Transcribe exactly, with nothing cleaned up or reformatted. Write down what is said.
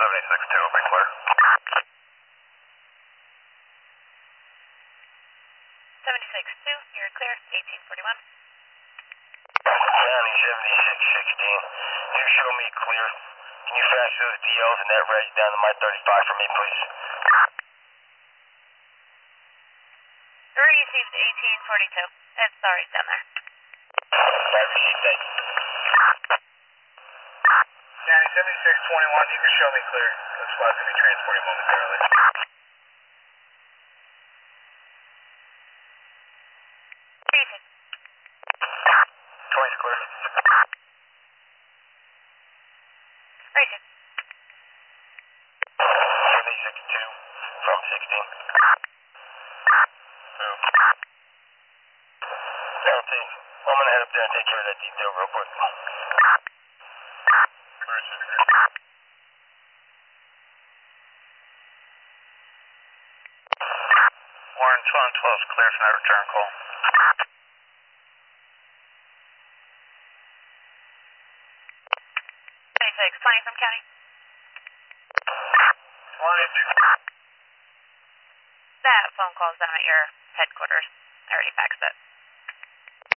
seventy-six two, be clear. seventy-six two, you're clear, eighteen forty-one. County seventy-six sixteen, you show me clear. Can you flash those D Ls and that reg down to my thirty-five for me, please? Received eighteen forty-two. It's sorry, down there. I received that. County seventy-six twenty-one, you can show me clear. The squad's going to be transporting momentarily. Easy. twenty's clear. Easy. seventy-six two from sixteen. Oh. County, I'm going to head up there and take care of that detail real quick. Where is it? Warren twelve twelve is clear for that return call. twenty-six twenty from county. twenty. That phone call's down at your headquarters. I already faxed it.